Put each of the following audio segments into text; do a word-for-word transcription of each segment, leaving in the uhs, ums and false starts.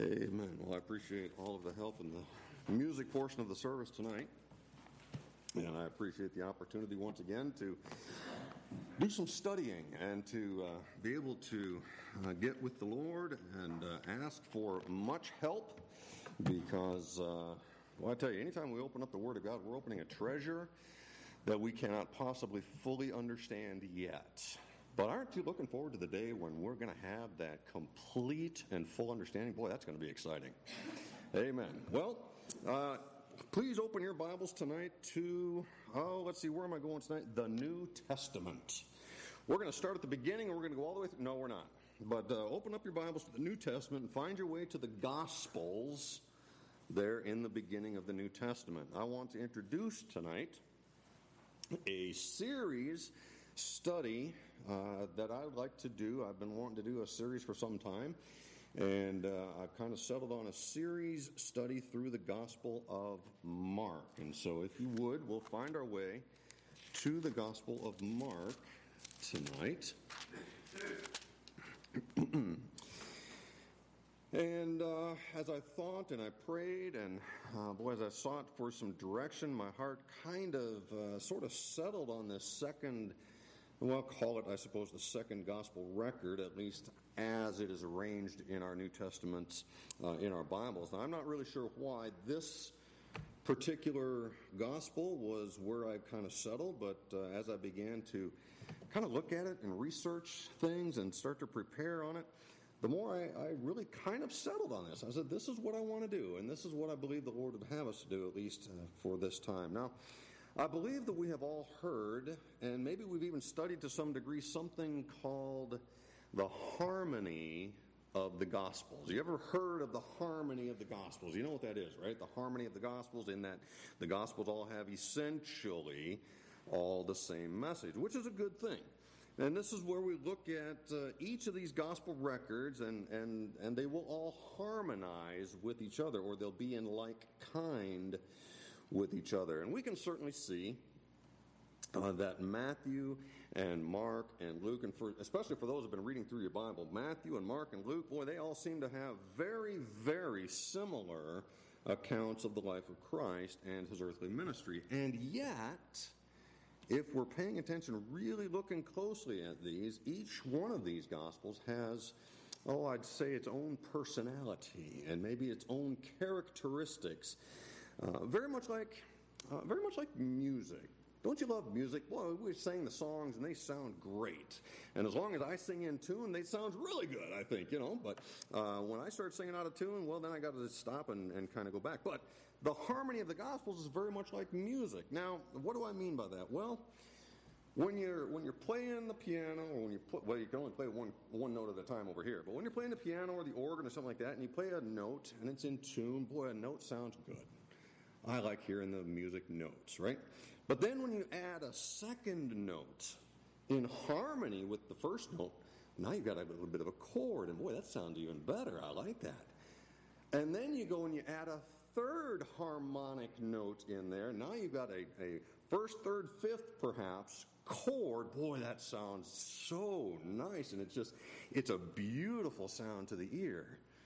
Amen. Well, I appreciate all of the help in the music portion of the service tonight. And I appreciate the opportunity once again to do some studying and to uh, be able to uh, get with the Lord and uh, ask for much help because, uh, well, I tell you, anytime we open up the Word of God, we're opening a treasure that we cannot possibly fully understand yet. But aren't you looking forward to the day when we're going to have that complete and full understanding? Boy, that's going to be exciting. Amen. Well, uh, please open your Bibles tonight to, oh, let's see, where am I going tonight? The New Testament. We're going to start at the beginning and we're going to go all the way through. No, we're not. But uh, open up your Bibles to the New Testament and find your way to the Gospels there in the beginning of the New Testament. I want to introduce tonight a series study uh, that I would like to do. I've been wanting to do a series for some time, and uh, I've kind of settled on a series study through the Gospel of Mark. And so if you would, we'll find our way to the Gospel of Mark tonight. And uh, as I thought and I prayed and, uh, boy, as I sought for some direction, my heart kind of uh, sort of settled on this second, well, call it, I suppose, the second gospel record, at least as it is arranged in our New Testaments, uh, in our Bibles. Now, I'm not really sure why this particular gospel was where I kind of settled, but uh, as I began to kind of look at it and research things and start to prepare on it, the more I, I really kind of settled on this. I said, this is what I want to do, and this is what I believe the Lord would have us to do, at least uh, for this time. Now, I believe that we have all heard, and maybe we've even studied to some degree, something called the harmony of the Gospels. You ever heard of the harmony of the Gospels? You know what that is, right? The harmony of the Gospels, in that the Gospels all have essentially all the same message, which is a good thing. And this is where we look at uh, each of these gospel records, and, and, and they will all harmonize with each other, or they'll be in like kind with each other. And we can certainly see uh, that Matthew and Mark and Luke, and for, especially for those who have been reading through your Bible, Matthew and Mark and Luke, boy, they all seem to have very, very similar accounts of the life of Christ and his earthly ministry. And yet, if we're paying attention, really looking closely at these, each one of these Gospels has, oh, I'd say its own personality and maybe its own characteristics. Uh, very much like, uh, very much like music. Don't you love music? Well, we sing the songs and they sound great. And as long as I sing in tune, they sound really good, I think, you know. But uh, when I start singing out of tune, well, then I got to stop and, and kind of go back. But the harmony of the Gospels is very much like music. Now, what do I mean by that? Well, when you're when you're playing the piano, or when you play, well, you can only play one one note at a time over here. But when you're playing the piano or the organ or something like that, and you play a note and it's in tune, boy, a note sounds good. I like hearing the music notes, right? But then when you add a second note in harmony with the first note, now you've got a little bit of a chord, and boy, that sounds even better. I like that. And then you go and you add a third harmonic note in there. Now you've got a, a first, third, fifth, perhaps, chord. Boy, that sounds so nice, and it's just, it's a beautiful sound to the ear.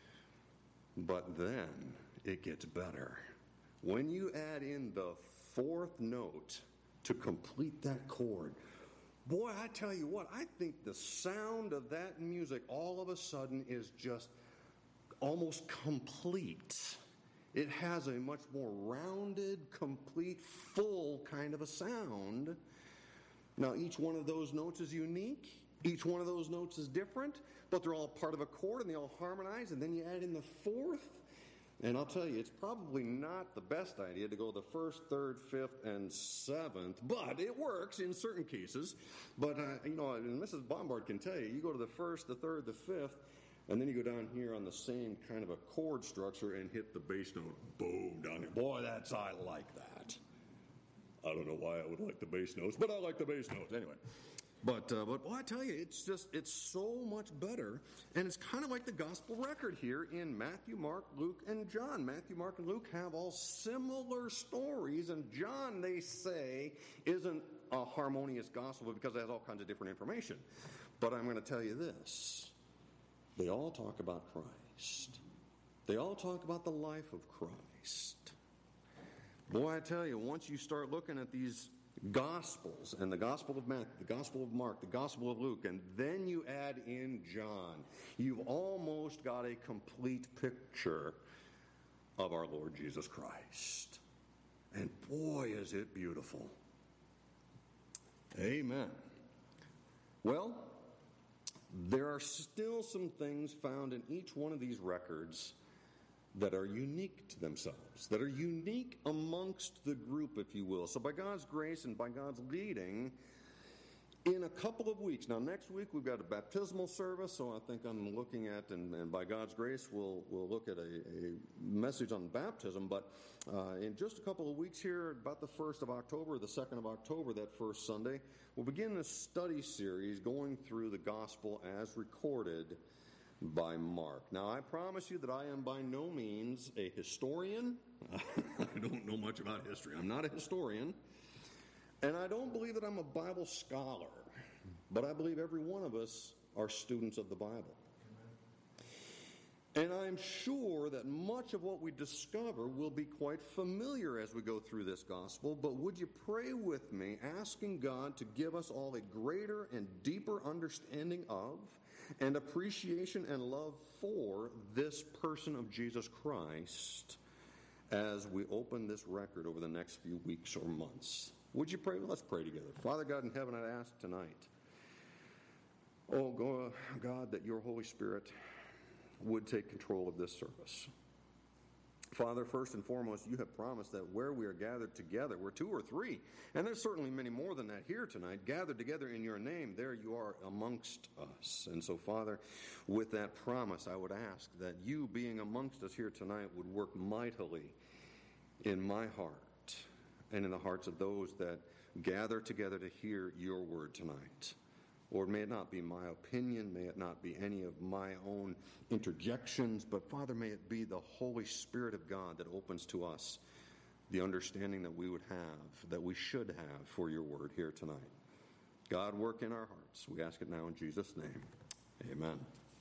But then it gets better. When you add in the fourth note to complete that chord, boy, I tell you what, I think the sound of that music all of a sudden is just almost complete. It has a much more rounded, complete, full kind of a sound. Now, each one of those notes is unique. Each one of those notes is different, but they're all part of a chord and they all harmonize. And then you add in the fourth. And I'll tell you, it's probably not the best idea to go the first, third, fifth, and seventh, but it works in certain cases. But, uh, you know, and Missus Bombard can tell you, you go to the first, the third, the fifth, and then you go down here on the same kind of a chord structure and hit the bass note. Boom, down here. Boy, that's, I like that. I don't know why I would like the bass notes, but I like the bass notes anyway. But, uh, but well, I tell you, it's just, it's so much better. And it's kind of like the gospel record here in Matthew, Mark, Luke, and John. Matthew, Mark, and Luke have all similar stories. And John, they say, isn't a harmonious gospel because it has all kinds of different information. But I'm going to tell you this. They all talk about Christ. They all talk about the life of Christ. Boy, I tell you, once you start looking at these Gospels, and the Gospel of Matthew, the Gospel of Mark, the Gospel of Luke, and then you add in John, you've almost got a complete picture of our Lord Jesus Christ. And boy, is it beautiful. Amen. Well, there are still some things found in each one of these records that are unique to themselves, that are unique amongst the group, if you will. So by God's grace and by God's leading, in a couple of weeks, now next week we've got a baptismal service, so I think I'm looking at, and, and by God's grace we'll, we'll look at a, a message on baptism, but uh, in just a couple of weeks here, about the first of October, the second of October, that first Sunday, we'll begin a study series going through the gospel as recorded by Mark. Now, I promise you that I am by no means a historian. I don't know much about history. I'm not a historian. And I don't believe that I'm a Bible scholar. But I believe every one of us are students of the Bible. And I'm sure that much of what we discover will be quite familiar as we go through this gospel. But would you pray with me, asking God to give us all a greater and deeper understanding of and appreciation and love for this person of Jesus Christ as we open this record over the next few weeks or months. Would you pray? Let's pray together. Father God in heaven, I ask tonight, oh God, that your Holy Spirit would take control of this service. Father, first and foremost, you have promised that where we are gathered together, we're two or three, and there's certainly many more than that here tonight, gathered together in your name, there you are amongst us. And so, Father, with that promise, I would ask that you being amongst us here tonight would work mightily in my heart and in the hearts of those that gather together to hear your word tonight. Lord, may it not be my opinion, may it not be any of my own interjections, but Father, may it be the Holy Spirit of God that opens to us the understanding that we would have, that we should have for your word here tonight. God, work in our hearts. We ask it now in Jesus' name. Amen.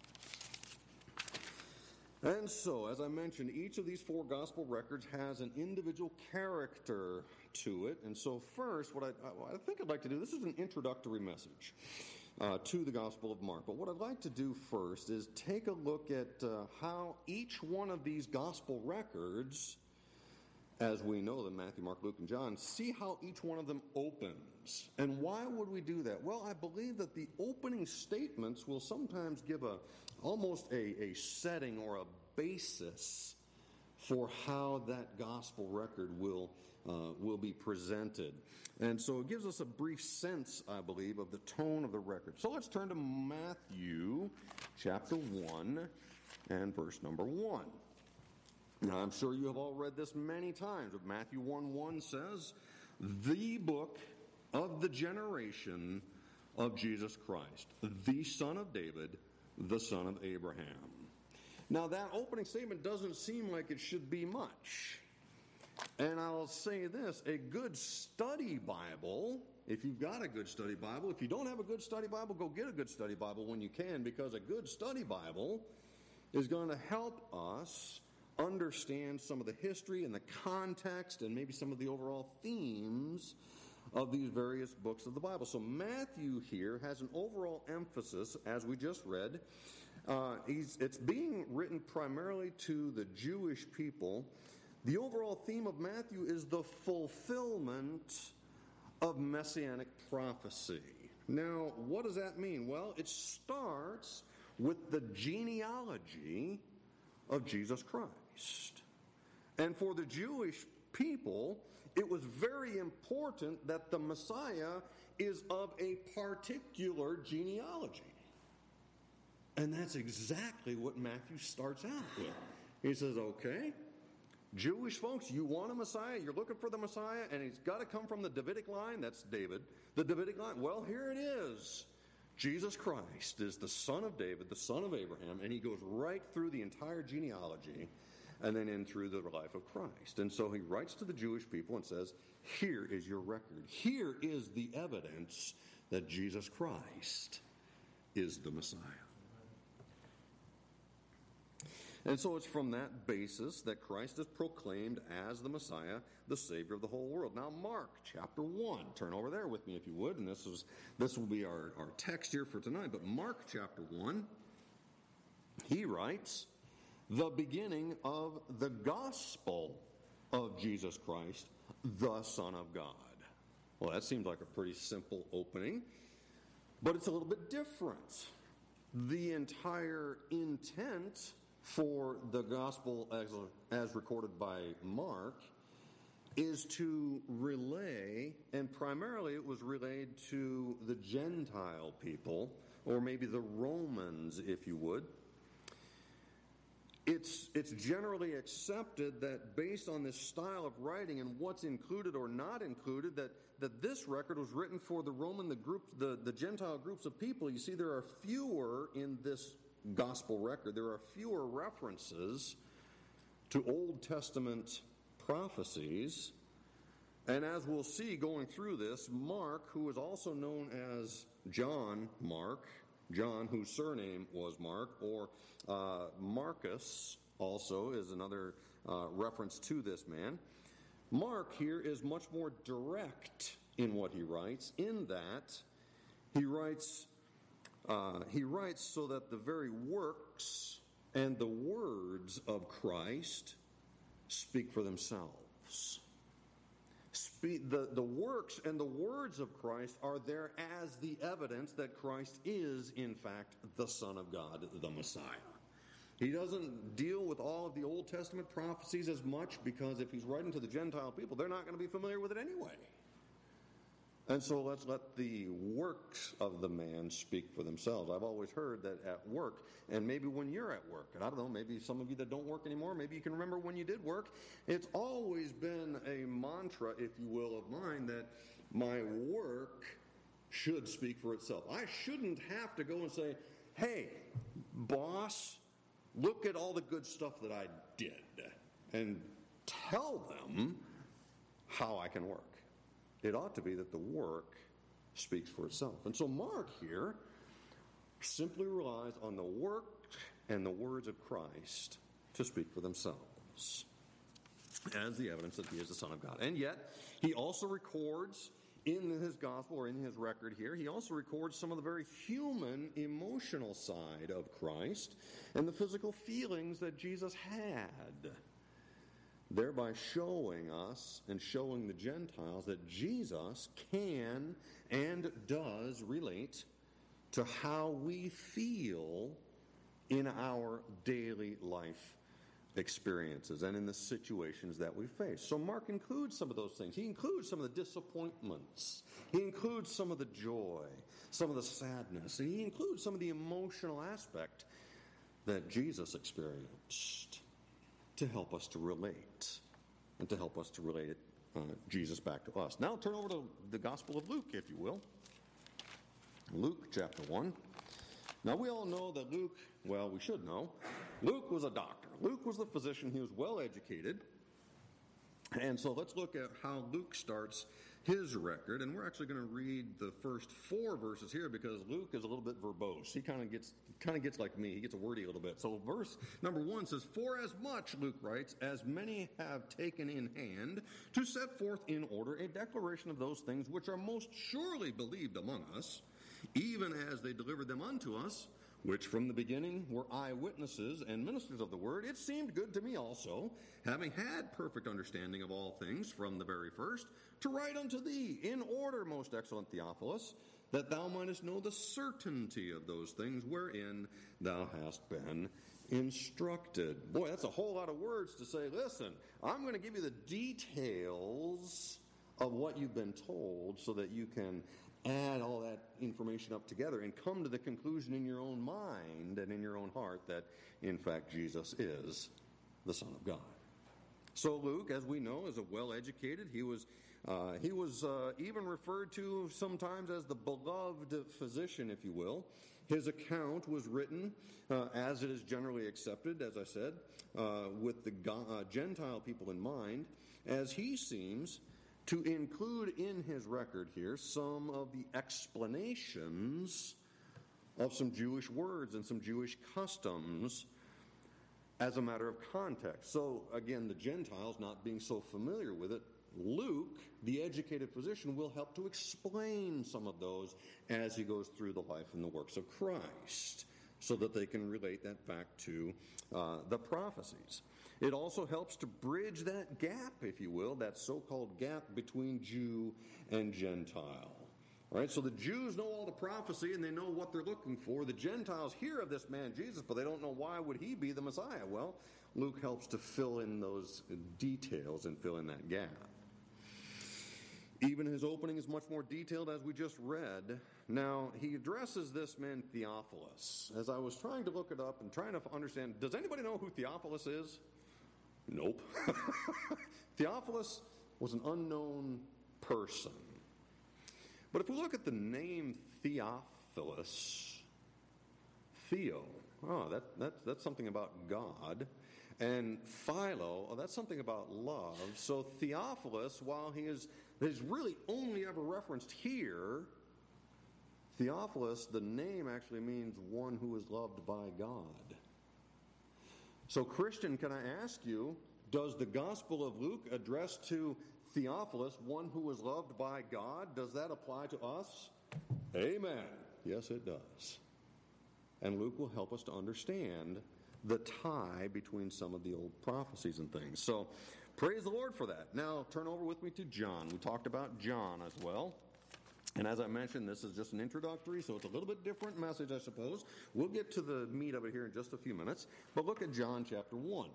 And so, as I mentioned, each of these four gospel records has an individual character to it. And so first, what I, I think I'd like to do, this is an introductory message uh, to the Gospel of Mark. But what I'd like to do first is take a look at uh, how each one of these gospel records, as we know them, Matthew, Mark, Luke, and John, see how each one of them opens. And why would we do that? Well, I believe that the opening statements will sometimes give a almost a, a setting or a basis for how that gospel record will uh, will be presented. And so it gives us a brief sense, I believe, of the tone of the record. So let's turn to Matthew chapter one and verse number one. Now, I'm sure you have all read this many times, but Matthew one one says, the book of the generation of Jesus Christ, the son of David, the son of Abraham. Now, that opening statement doesn't seem like it should be much. And I'll say this, a good study Bible, if you've got a good study Bible, if you don't have a good study Bible, go get a good study Bible when you can, because a good study Bible is going to help us understand some of the history and the context and maybe some of the overall themes of these various books of the Bible. So Matthew here has an overall emphasis, as we just read. Uh, he's, it's being written primarily to the Jewish people. The overall theme of Matthew is the fulfillment of messianic prophecy. Now, what does that mean? Well, it starts with the genealogy of Jesus Christ. And for the Jewish people, it was very important that the Messiah is of a particular genealogy. And that's exactly what Matthew starts out with. He says, okay, Jewish folks, you want a Messiah, you're looking for the Messiah, and he's got to come from the Davidic line, that's David, the Davidic line. Well, here it is. Jesus Christ is the son of David, the son of Abraham, and he goes right through the entire genealogy and then in through the life of Christ. And so he writes to the Jewish people and says, here is your record. Here is the evidence that Jesus Christ is the Messiah. And so it's from that basis that Christ is proclaimed as the Messiah, the Savior of the whole world. Now, Mark chapter one. Turn over there with me if you would, and this is this will be our, our text here for tonight. But Mark chapter one, he writes, the beginning of the gospel of Jesus Christ, the Son of God. Well, that seems like a pretty simple opening, but it's a little bit different. The entire intent for the gospel as, as recorded by Mark is to relay, and primarily it was relayed to the Gentile people, or maybe the Romans, if you would. It's, it's generally accepted that based on this style of writing and what's included or not included, that, that this record was written for the Roman, the group, the, the Gentile groups of people. You see, there are fewer in this gospel record. There are fewer references to Old Testament prophecies. And as we'll see going through this, Mark, who is also known as John Mark, John, whose surname was Mark, or uh, Marcus also is another uh, reference to this man. Mark here is much more direct in what he writes, in that he writes uh, he writes so that the very works and the words of Christ speak for themselves. Speak, the, the works and the words of Christ are there as the evidence that Christ is, in fact, the Son of God, the Messiah. He doesn't deal with all of the Old Testament prophecies as much, because if he's writing to the Gentile people, they're not going to be familiar with it anyway. And so let's let the works of the man speak for themselves. I've always heard that at work, and maybe when you're at work, and I don't know, maybe some of you that don't work anymore, maybe you can remember when you did work, it's always been a mantra, if you will, of mine, that my work should speak for itself. I shouldn't have to go and say, hey, boss, look at all the good stuff that I did, and tell them how I can work. It ought to be that the work speaks for itself. And so Mark here simply relies on the work and the words of Christ to speak for themselves as the evidence that he is the Son of God. And yet, he also records in his gospel, or in his record here, he also records some of the very human, emotional side of Christ and the physical feelings that Jesus had, thereby showing us and showing the Gentiles that Jesus can and does relate to how we feel in our daily life experiences and in the situations that we face. So Mark includes some of those things. He includes some of the disappointments. He includes some of the joy, some of the sadness, and he includes some of the emotional aspect that Jesus experienced, to help us to relate, and to help us to relate it, uh, Jesus back to us. Now turn over to the Gospel of Luke, if you will. Luke chapter one. Now we all know that Luke, well, we should know, Luke was a doctor. Luke was the physician. He was well educated. And so let's look at how Luke starts his record, and we're actually going to read the first four verses here because Luke is a little bit verbose. He kind of gets kind of gets like me. He gets wordy a little bit. So verse number one says, "For as much," Luke writes, "as many have taken in hand to set forth in order a declaration of those things which are most surely believed among us, even as they delivered them unto us, which from the beginning were eyewitnesses and ministers of the word, it seemed good to me also, having had perfect understanding of all things from the very first, to write unto thee in order, most excellent Theophilus, that thou mightest know the certainty of those things wherein thou hast been instructed." Boy, that's a whole lot of words to say, listen, I'm going to give you the details of what you've been told so that you can add all that information up together and come to the conclusion in your own mind and in your own heart that, in fact, Jesus is the Son of God. So Luke, as we know, is a well-educated. He was uh, he was uh, even referred to sometimes as the beloved physician, if you will. His account was written, uh, as it is generally accepted, as I said, uh, with the go- uh, Gentile people in mind, as he seems to include in his record here some of the explanations of some Jewish words and some Jewish customs as a matter of context. So, again, the Gentiles not being so familiar with it, Luke, the educated physician, will help to explain some of those as he goes through the life and the works of Christ, so that they can relate that back to uh, the prophecies. It also helps to bridge that gap, if you will, that so-called gap between Jew and Gentile. All right, so the Jews know all the prophecy and they know what they're looking for. The Gentiles hear of this man Jesus, but they don't know why would he be the Messiah. Well, Luke helps to fill in those details and fill in that gap. Even his opening is much more detailed, as we just read. Now, he addresses this man Theophilus. As I was trying to look it up and trying to understand, does anybody know who Theophilus is? Nope. Theophilus was an unknown person. But if we look at the name Theophilus, Theo, oh, that, that, that's something about God. And Philo, oh, that's something about love. So Theophilus, while he is, is really only ever referenced here, Theophilus, the name actually means one who is loved by God. So Christian, can I ask you, does the Gospel of Luke address to Theophilus, one who is loved by God? Does that apply to us? Amen. Yes, it does. And Luke will help us to understand the tie between some of the old prophecies and things. So, praise the Lord for that. Now, turn over with me to John. We talked about John as well. And as I mentioned, this is just an introductory, so it's a little bit different message, I suppose. We'll get to the meat of it here in just a few minutes. But look at John chapter one.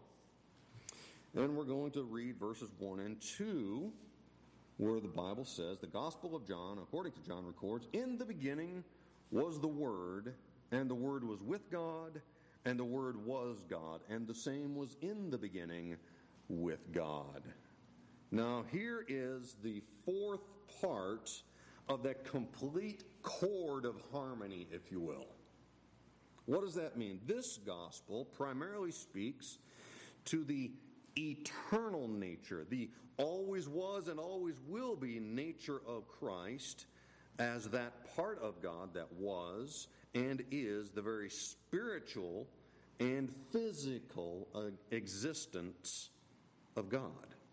And we're going to read verses one and two, where the Bible says, the Gospel of John, according to John, records, in the beginning was the Word, and the Word was with God, and the Word was God, and the same was in the beginning with God. Now, here is the fourth part of that complete chord of harmony, if you will. What does that mean? This gospel primarily speaks to the eternal nature, the always was and always will be nature of Christ, as that part of God that was and is the very spiritual and physical uh, existence of God.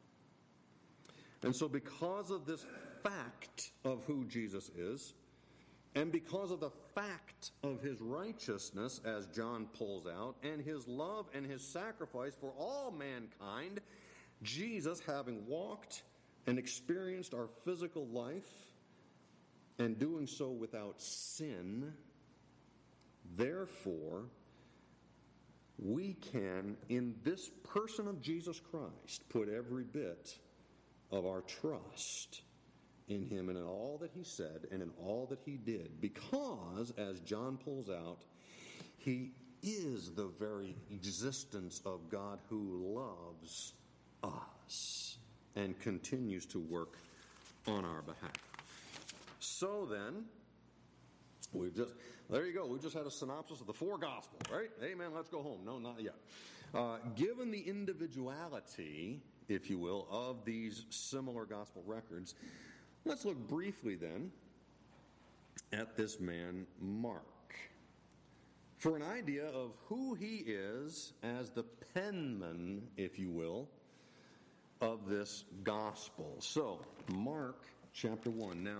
And so because of this fact of who Jesus is, and because of the fact of his righteousness, as John pulls out, and his love and his sacrifice for all mankind, Jesus, having walked and experienced our physical life, and doing so without sin, therefore, we can, in this person of Jesus Christ, put every bit of our trust in him and in all that he said and in all that he did, because, as John pulls out, he is the very existence of God who loves us and continues to work on our behalf. So then, we've just, there you go, we just had a synopsis of the four Gospels, right? Amen, let's go home. No, not yet. Uh, given the individuality, if you will, of these similar Gospel records, let's look briefly then at this man Mark, for an idea of who he is as the penman, if you will, of this gospel. So, Mark chapter one. Now,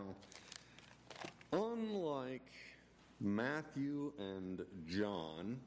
unlike Matthew and John,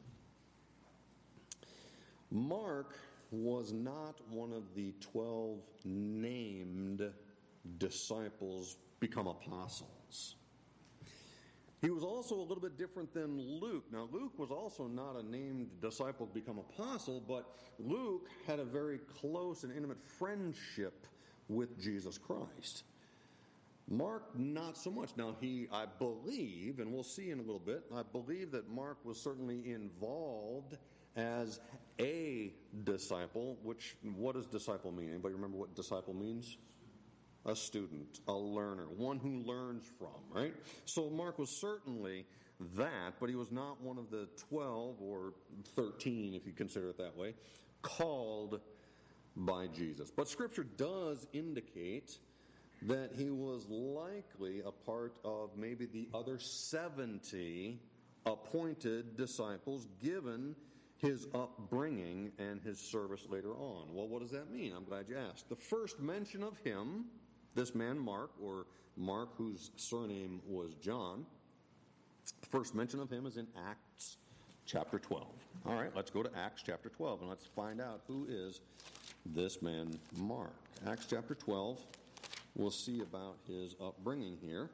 Mark was not one of the twelve named disciples become apostles. He was also a little bit different than Luke. Now, Luke was also not a named disciple to become apostle, but Luke had a very close and intimate friendship with Jesus Christ. Mark, not so much. Now, he, I believe, and we'll see in a little bit, I believe that Mark was certainly involved as a disciple, which, what does disciple mean? Anybody remember what disciple means? A student, a learner, one who learns from, right? So Mark was certainly that, but he was not one of the twelve or thirteen, if you consider it that way, called by Jesus. But Scripture does indicate that he was likely a part of maybe the other seventy appointed disciples given his upbringing and his service later on. Well, what does that mean? I'm glad you asked. The first mention of him, this man Mark, or Mark whose surname was John, the first mention of him is in Acts chapter twelve. All right, let's go to Acts chapter twelve, and let's find out who is this man Mark. Acts chapter twelve, we'll see about his upbringing here.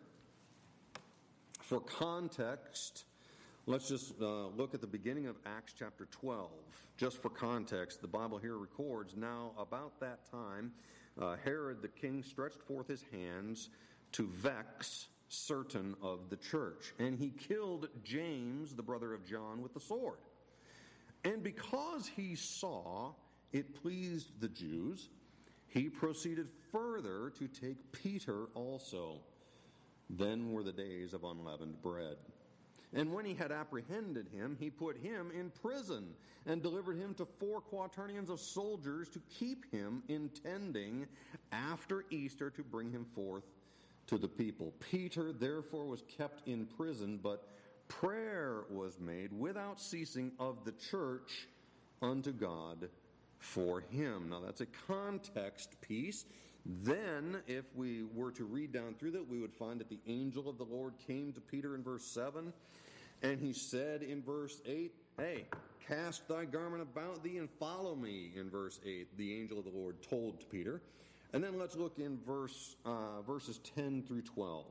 For context, let's just uh, look at the beginning of Acts chapter twelve. Just for context, the Bible here records, now about that time, uh, Herod the king stretched forth his hands to vex certain of the church, and he killed James, the brother of John, with the sword. And because he saw it pleased the Jews, he proceeded further to take Peter also. Then were the days of unleavened bread. And when he had apprehended him, he put him in prison and delivered him to four quaternions of soldiers to keep him, intending after Easter to bring him forth to the people. Peter therefore was kept in prison, but prayer was made without ceasing of the church unto God for him. Now that's a context piece. Then, if we were to read down through that, we would find that the angel of the Lord came to Peter in verse seven, and he said in verse eight, hey, cast thy garment about thee and follow me, in verse eight, the angel of the Lord told to Peter. And then let's look in verse uh, verses ten through twelve.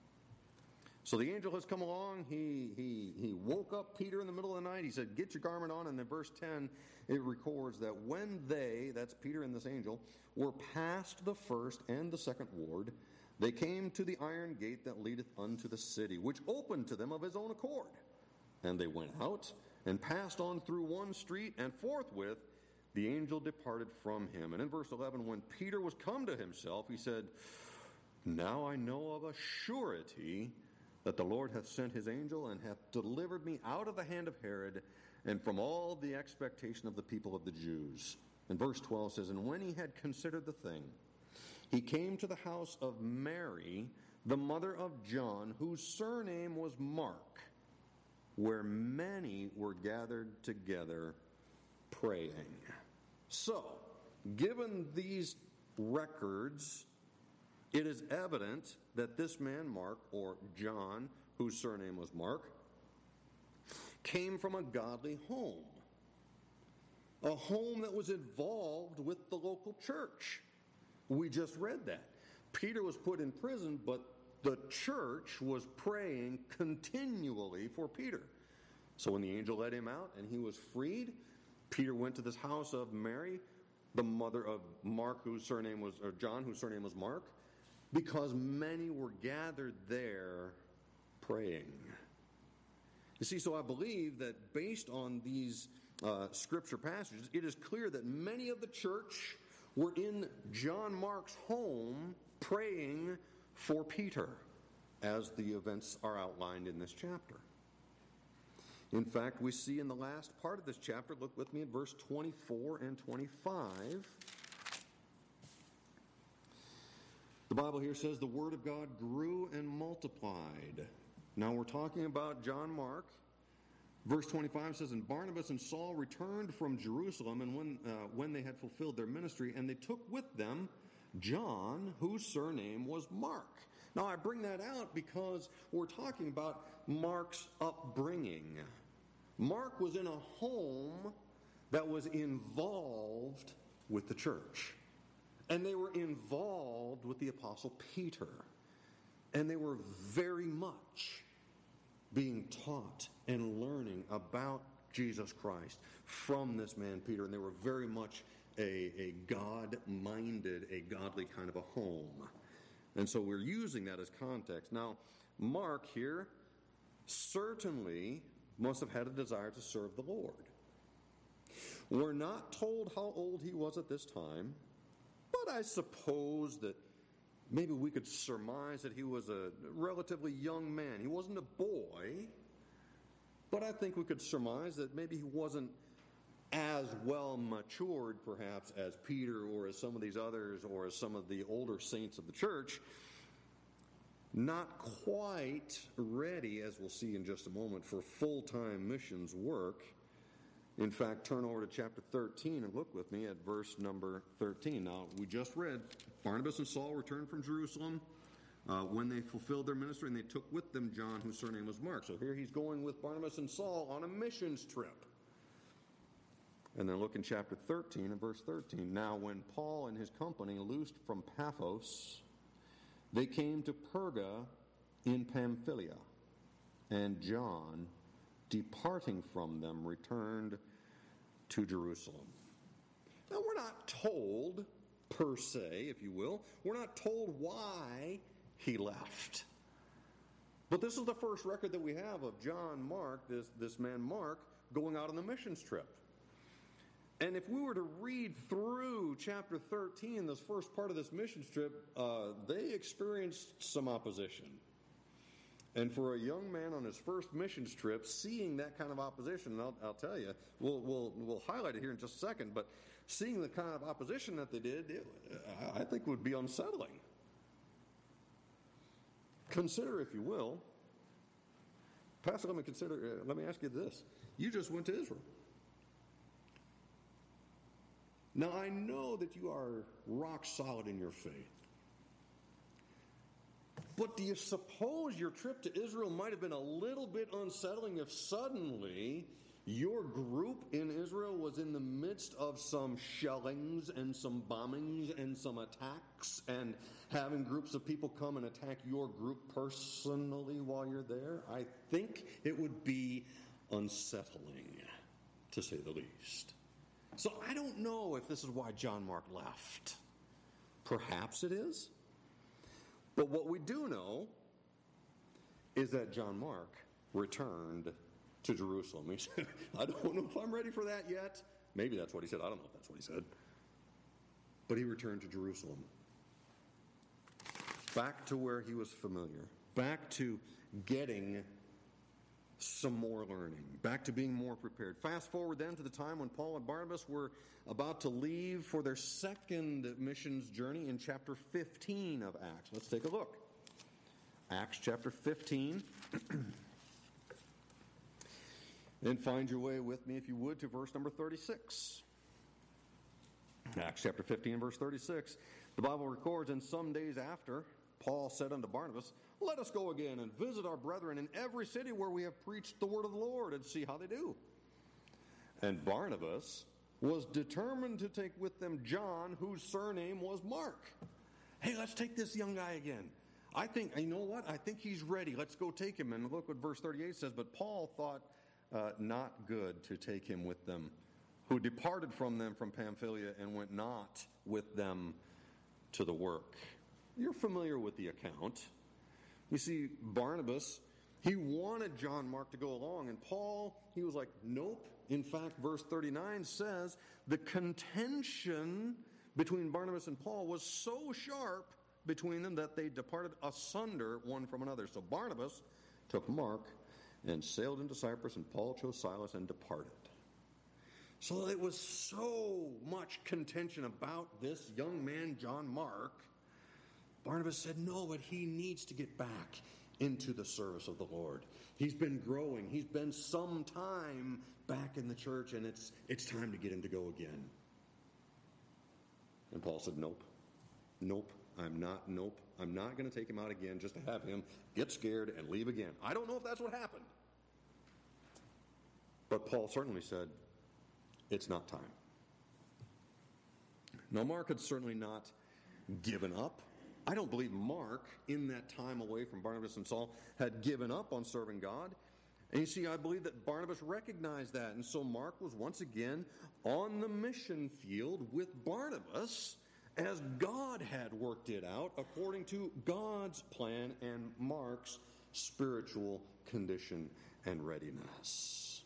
So the angel has come along, he, he, he woke up Peter in the middle of the night, he said, get your garment on, and then verse ten, it records that when they, that's Peter and this angel, were past the first and the second ward, they came to the iron gate that leadeth unto the city, which opened to them of his own accord. And they went out, and passed on through one street, and forthwith the angel departed from him. And in verse eleven, when Peter was come to himself, he said, now I know of a surety that the Lord hath sent his angel, and hath delivered me out of the hand of Herod, and from all the expectation of the people of the Jews. And verse twelve says, and when he had considered the thing, he came to the house of Mary, the mother of John, whose surname was Mark, where many were gathered together praying. So, given these records, it is evident that this man Mark, or John, whose surname was Mark, came from a godly home. A home that was involved with the local church. We just read that. Peter was put in prison, but the church was praying continually for Peter. So when the angel let him out and he was freed, Peter went to this house of Mary, the mother of Mark, whose surname was, or John, whose surname was Mark, because many were gathered there praying. You see, so I believe that based on these uh, scripture passages, it is clear that many of the church were in John Mark's home praying for Peter, as the events are outlined in this chapter. In fact, we see in the last part of this chapter, look with me at verse twenty-four and twenty-five. The Bible here says, the word of God grew and multiplied. Now we're talking about John Mark. Verse twenty-five says, and Barnabas and Saul returned from Jerusalem, and when, uh, when they had fulfilled their ministry, and they took with them John, whose surname was Mark. Now I bring that out because we're talking about Mark's upbringing. Mark was in a home that was involved with the church. And they were involved with the Apostle Peter. And they were very much being taught and learning about Jesus Christ from this man Peter. And they were very much a, a God-minded, a godly kind of a home. And so we're using that as context. Now, Mark here certainly must have had a desire to serve the Lord. We're not told how old he was at this time, but I suppose that maybe we could surmise that he was a relatively young man. He wasn't a boy, but I think we could surmise that maybe he wasn't as well matured, perhaps, as Peter or as some of these others or as some of the older saints of the church. Not quite ready, as we'll see in just a moment, for full-time missions work. In fact, turn over to chapter thirteen and look with me at verse number thirteen. Now, we just read, Barnabas and Saul returned from Jerusalem uh, when they fulfilled their ministry, and they took with them John, whose surname was Mark. So here he's going with Barnabas and Saul on a missions trip. And then look in chapter thirteen and verse thirteen. Now, when Paul and his company loosed from Paphos, they came to Perga in Pamphylia, and John, departing from them, returned to Jerusalem. Now, we're not told, per se, if you will, we're not told why he left. But this is the first record that we have of John Mark, this, this man Mark, going out on the missions trip. And if we were to read through chapter thirteen, this first part of this missions trip, uh, they experienced some opposition. And for a young man on his first missions trip, seeing that kind of opposition, and I'll, I'll tell you, we'll, we'll, we'll highlight it here in just a second, but seeing the kind of opposition that they did, it, I think would be unsettling. Consider, if you will, Pastor, let me consider, uh, let me ask you this. You just went to Israel. Now, I know that you are rock solid in your faith. But do you suppose your trip to Israel might have been a little bit unsettling if suddenly your group in Israel was in the midst of some shellings and some bombings and some attacks, and having groups of people come and attack your group personally while you're there? I think it would be unsettling, to say the least. So I don't know if this is why John Mark left. Perhaps it is. But what we do know is that John Mark returned to Jerusalem. He said, I don't know if I'm ready for that yet. Maybe that's what he said. I don't know if that's what he said. But he returned to Jerusalem. Back to where he was familiar. Back to getting some more learning, back to being more prepared. Fast forward then to the time when Paul and Barnabas were about to leave for their second missions journey in chapter fifteen of Acts. Let's take a look. Acts chapter fifteen. Then find your way with me, if you would, to verse number thirty-six. Acts chapter fifteen, verse thirty-six. The Bible records, and some days after, Paul said unto Barnabas, let us go again and visit our brethren in every city where we have preached the word of the Lord, and see how they do. And Barnabas was determined to take with them John, whose surname was Mark. Hey, let's take this young guy again. I think, you know what? I think he's ready. Let's go take him. And look what verse thirty-eight says. But Paul thought uh, not good to take him with them, who departed from them from Pamphylia and went not with them to the work. You're familiar with the account. You see, Barnabas, he wanted John Mark to go along, and Paul, he was like, nope. In fact, verse thirty-nine says, the contention between Barnabas and Paul was so sharp between them that they departed asunder one from another. So Barnabas took Mark and sailed into Cyprus, and Paul chose Silas and departed. So it was so much contention about this young man, John Mark. Barnabas said, no, but he needs to get back into the service of the Lord. He's been growing. He's been some time back in the church, and it's it's time to get him to go again. And Paul said, nope, nope, I'm not, nope, I'm not going to take him out again just to have him get scared and leave again. I don't know if that's what happened. But Paul certainly said, it's not time. Now, Mark had certainly not given up. I don't believe Mark, in that time away from Barnabas and Saul, had given up on serving God. And you see, I believe that Barnabas recognized that. And so Mark was once again on the mission field with Barnabas as God had worked it out according to God's plan and Mark's spiritual condition and readiness.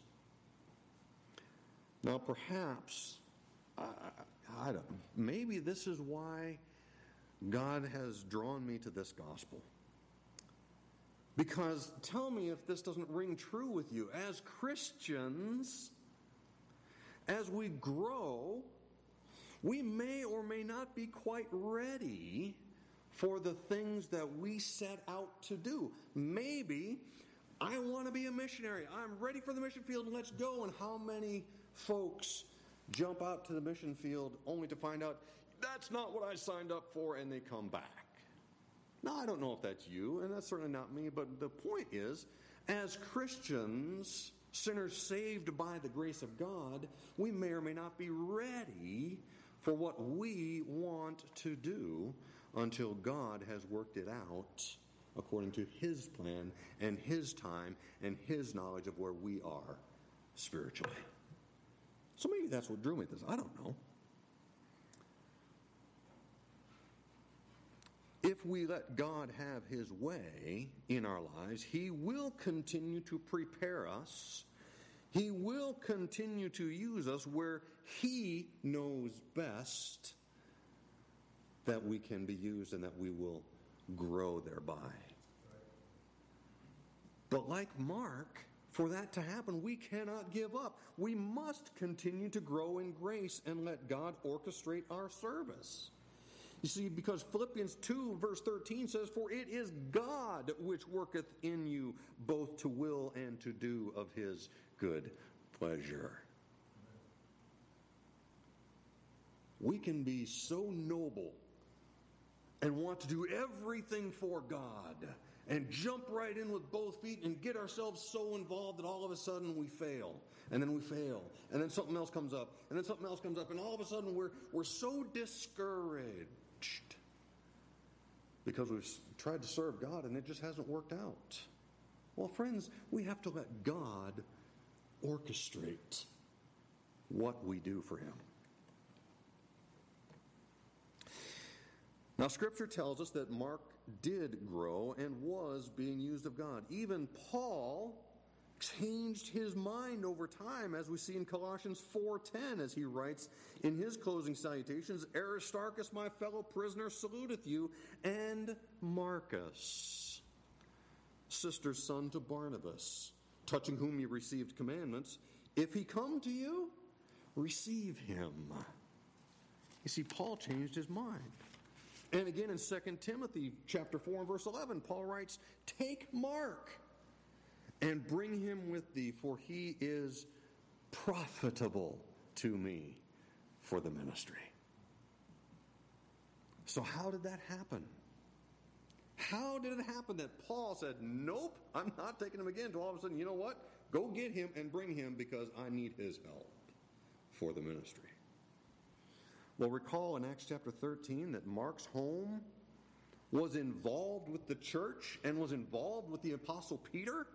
Now, perhaps, I, I don't, maybe this is why God has drawn me to this gospel. Because tell me if this doesn't ring true with you. As Christians, as we grow, we may or may not be quite ready for the things that we set out to do. Maybe I want to be a missionary. I'm ready for the mission field, and let's go. And how many folks jump out to the mission field only to find out, that's not what I signed up for, and they come back? Now, I don't know if that's you, and that's certainly not me, but the point is, as Christians, sinners saved by the grace of God, we may or may not be ready for what we want to do until God has worked it out according to His plan and His time and His knowledge of where we are spiritually. So maybe that's what drew me to this. I don't know. If we let God have His way in our lives, He will continue to prepare us. He will continue to use us where He knows best that we can be used and that we will grow thereby. But like Mark, for that to happen, we cannot give up. We must continue to grow in grace and let God orchestrate our service. You see, because Philippians two verse thirteen says, "For it is God which worketh in you both to will and to do of His good pleasure." We can be so noble and want to do everything for God and jump right in with both feet and get ourselves so involved that all of a sudden we fail. And then we fail. And then something else comes up. And then something else comes up. And all of a sudden we're, we're so discouraged because we've tried to serve God and it just hasn't worked out. Well, friends, we have to let God orchestrate what we do for Him. Now, Scripture tells us that Mark did grow and was being used of God. Even Paul changed his mind over time, as we see in Colossians four ten, as he writes in his closing salutations, "Aristarchus, my fellow prisoner, saluteth you, and Marcus, sister's son to Barnabas, touching whom ye received commandments. If he come to you, receive him." You see, Paul changed his mind. And again in Second Timothy chapter four and verse eleven, Paul writes, "Take Mark and bring him with thee, for he is profitable to me for the ministry." So how did that happen? How did it happen that Paul said, "Nope, I'm not taking him again," to all of a sudden, you know what? Go get him and bring him because I need his help for the ministry. Well, recall in Acts chapter thirteen that Mark's home was involved with the church and was involved with the Apostle Peter.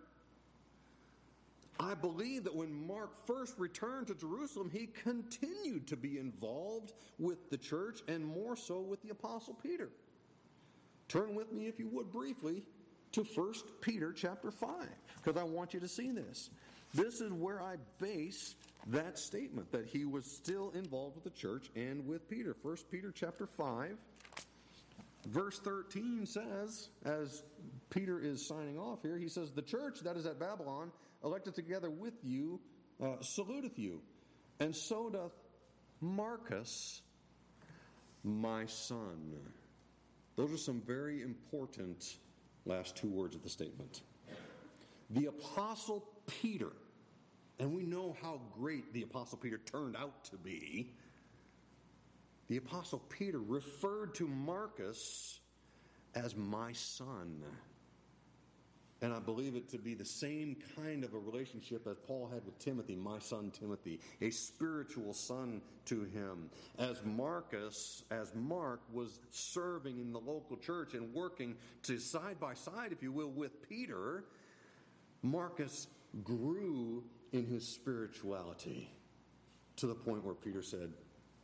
I believe that when Mark first returned to Jerusalem, he continued to be involved with the church and more so with the Apostle Peter. Turn with me, if you would, briefly to First Peter chapter five, because I want you to see this. This is where I base that statement, that he was still involved with the church and with Peter. First Peter chapter five, verse thirteen says, as Peter is signing off here, he says, "The church that is at Babylon, elected together with you, uh, saluteth you, and so doth Marcus, my son." Those are some very important last two words of the statement. The Apostle Peter, and we know how great the Apostle Peter turned out to be. The Apostle Peter referred to Marcus as my son. And I believe it to be the same kind of a relationship as Paul had with Timothy, my son Timothy, a spiritual son to him. As Marcus, as Mark was serving in the local church and working to side by side, if you will, with Peter, Marcus grew in his spirituality to the point where Peter said,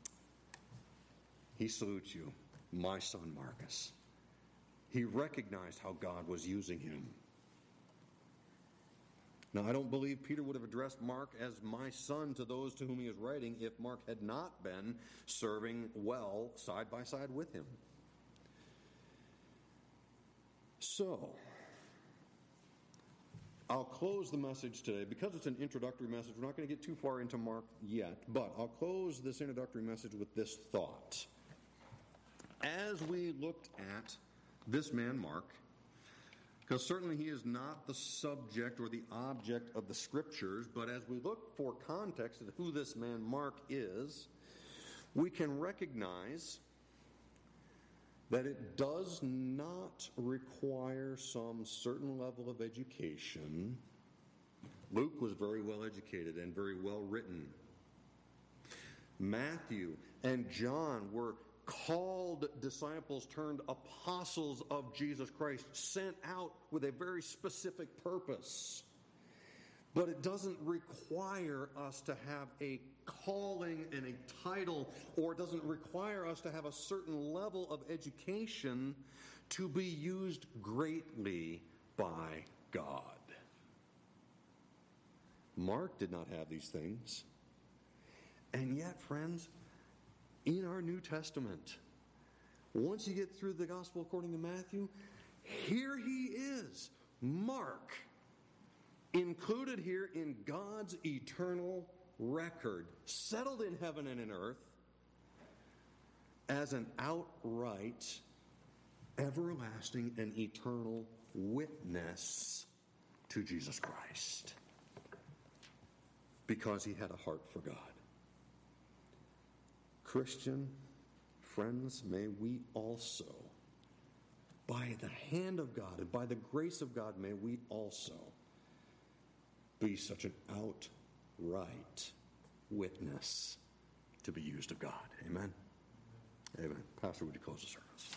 "He salutes you, my son Marcus." He recognized how God was using him. Now, I don't believe Peter would have addressed Mark as my son to those to whom he is writing if Mark had not been serving well side by side with him. So, I'll close the message today. Because it's an introductory message, we're not going to get too far into Mark yet, but I'll close this introductory message with this thought. As we looked at this man, Mark, Because certainly he is not the subject or the object of the Scriptures, but as we look for context of who this man Mark is, we can recognize that it does not require some certain level of education. Luke was very well educated and very well written. Matthew and John were called disciples turned apostles of Jesus Christ, sent out with a very specific purpose. But it doesn't require us to have a calling and a title, or it doesn't require us to have a certain level of education to be used greatly by God. Mark did not have these things. And yet, friends, in our New Testament, once you get through the Gospel according to Matthew, here he is, Mark, included here in God's eternal record, settled in heaven and in earth, as an outright, everlasting, and eternal witness to Jesus Christ, because he had a heart for God. Christian friends, may we also, by the hand of God and by the grace of God, may we also be such an outright witness to be used of God. Amen? Amen. Pastor, would you close the service?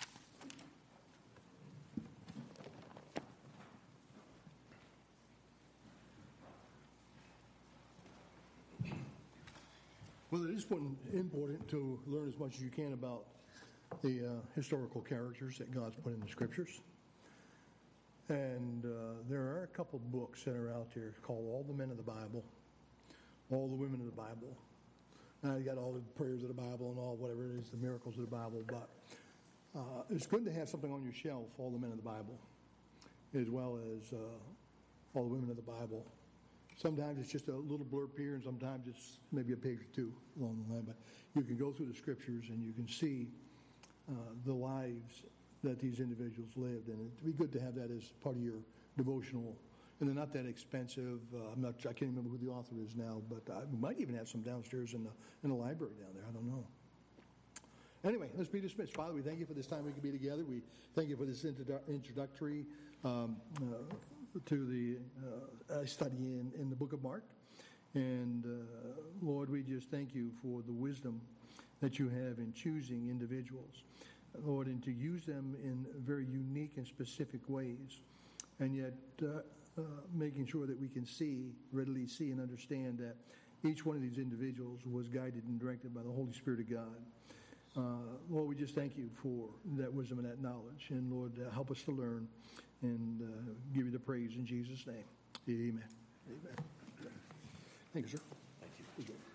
Well, it is important to learn as much as you can about the uh, historical characters that God's put in the Scriptures. And uh, there are a couple books that are out there called All the Men of the Bible, All the Women of the Bible. Now you got all the prayers of the Bible and all whatever it is, the miracles of the Bible. But uh, it's good to have something on your shelf, All the Men of the Bible, as well as uh, All the Women of the Bible. Sometimes it's just a little blurb here, and sometimes it's maybe a page or two along the line. But you can go through the Scriptures and you can see uh, the lives that these individuals lived, and it'd be good to have that as part of your devotional. And they're not that expensive. Uh, I'm not. I can't remember who the author is now, but uh, we might even have some downstairs in the in the library down there. I don't know. Anyway, let's be dismissed. Father, we thank you for this time we can be together. We thank you for this introdu- introductory um, uh, to the uh, study in, in the book of Mark. And, uh, Lord, we just thank you for the wisdom that you have in choosing individuals, Lord, and to use them in very unique and specific ways, and yet uh, uh, making sure that we can see, readily see and understand that each one of these individuals was guided and directed by the Holy Spirit of God. Uh, Lord, we just thank you for that wisdom and that knowledge. And, Lord, uh, help us to learn and uh, give you the praise in Jesus' name. Amen. Amen. Thank you, sir. Thank you.